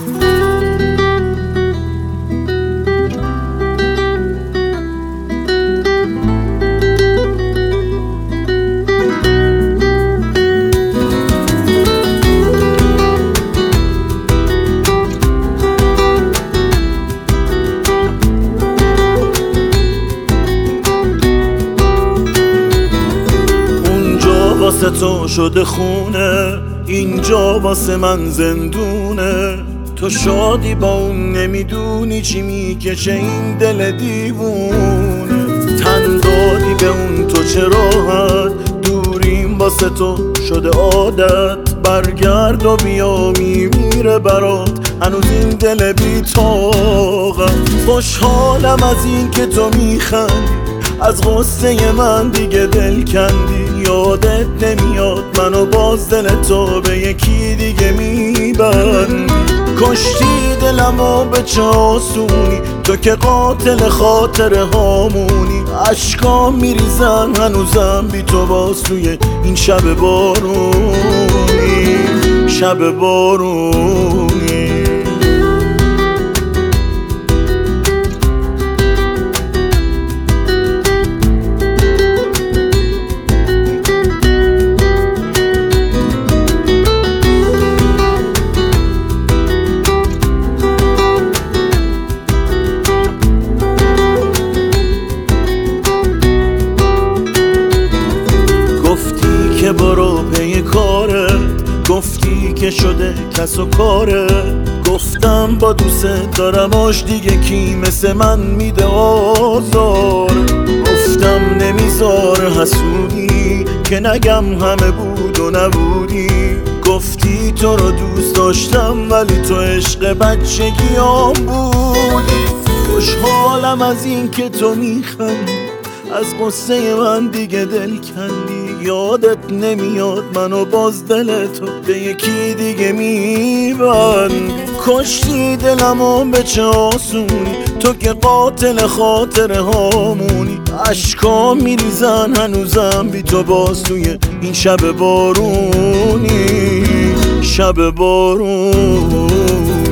واسه تو شده خونه، اینجا واسه من زندونه. تو شادی با اون نمیدونی چی میکشه این دل دیوونه. تن دادی به اون تو چه راحت، دوریم واسه تو شده عادت. برگرد و بیا میمیره برات هنوز این دل بی طاقت. خوشحالم از این که تو میخندی، از غصه من دیگه دل کندی. یادت نمیاد منو باز دل تو به یکی دیگه میبندی. کشتی دلمو به چه آسونی، تو که قاتل خاطره هامونی. عشقام میریزن هنوزم بی تو باز توی این شب بارونی، شب بارونی. که برو پی کارت، گفتی که شده کس و کارت. گفتم با دوست دارماش دیگه کی مثل من میده آزار. گفتم نمیذار حسودی که نگم همه بود و نبودی. گفتی تو رو دوست داشتم ولی تو عشق بچگیام بودی. خوشحالم از این که تو میخندی، از قصه من دیگه دل کندی. یادت نمیاد منو باز دل تو به یکی دیگه میبند. کشتی دلمو به چه آسونی، تو که قاتل خاطره هامونی. عشقام میریزن هنوزم بی تو باز توی این شب بارونی، شب بارونی.